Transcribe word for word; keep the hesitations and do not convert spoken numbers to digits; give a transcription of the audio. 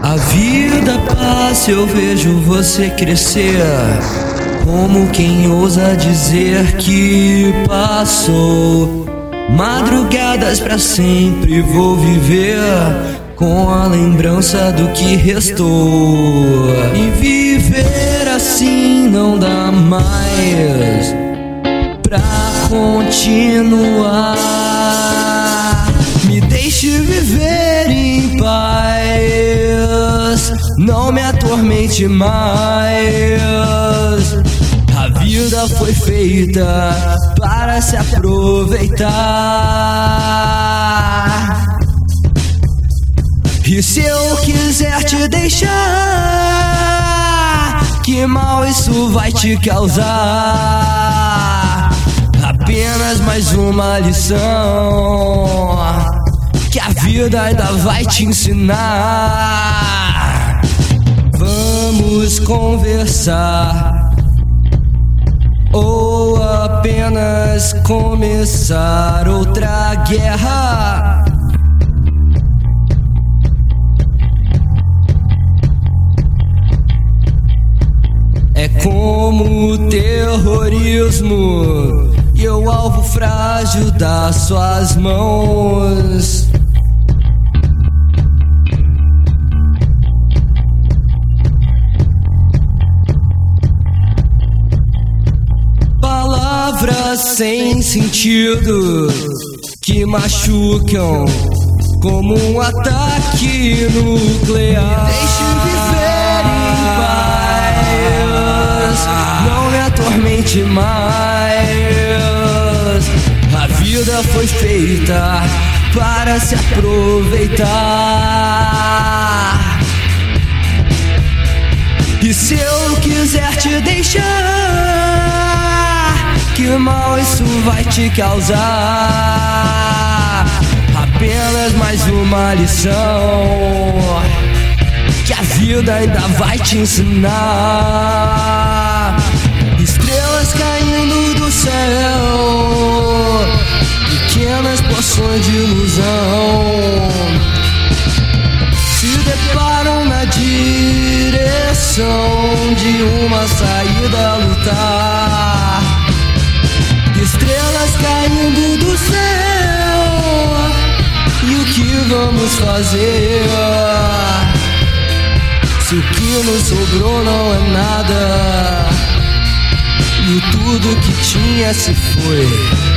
A vida passa, eu vejo você crescer, como quem ousa dizer que passou. Madrugadas pra sempre vou viver, com a lembrança do que restou. E viver assim não dá mais pra continuar. Me deixe viver em paz, não me atormente mais. A vida foi feita para se aproveitar. E se eu quiser te deixar, que mal isso vai te causar? Apenas mais uma lição que a vida ainda vai te ensinar. Vamos conversar ou apenas começar outra guerra? É como o terrorismo e o alvo frágil das suas mãos. Palavras sem sentido que machucam como um ataque nuclear. Me deixe viver em paz, não me atormente mais. A vida foi feita para se aproveitar. E se eu quiser te deixar, que mal isso vai te causar? Apenas mais uma lição que a vida ainda vai te ensinar. Estrelas caindo do céu, pequenas porções de ilusão, se deparam na direção de uma saída a lutar. Estrelas caindo do céu, e o que vamos fazer? Se o que nos sobrou não é nada, e o tudo que tinha se foi.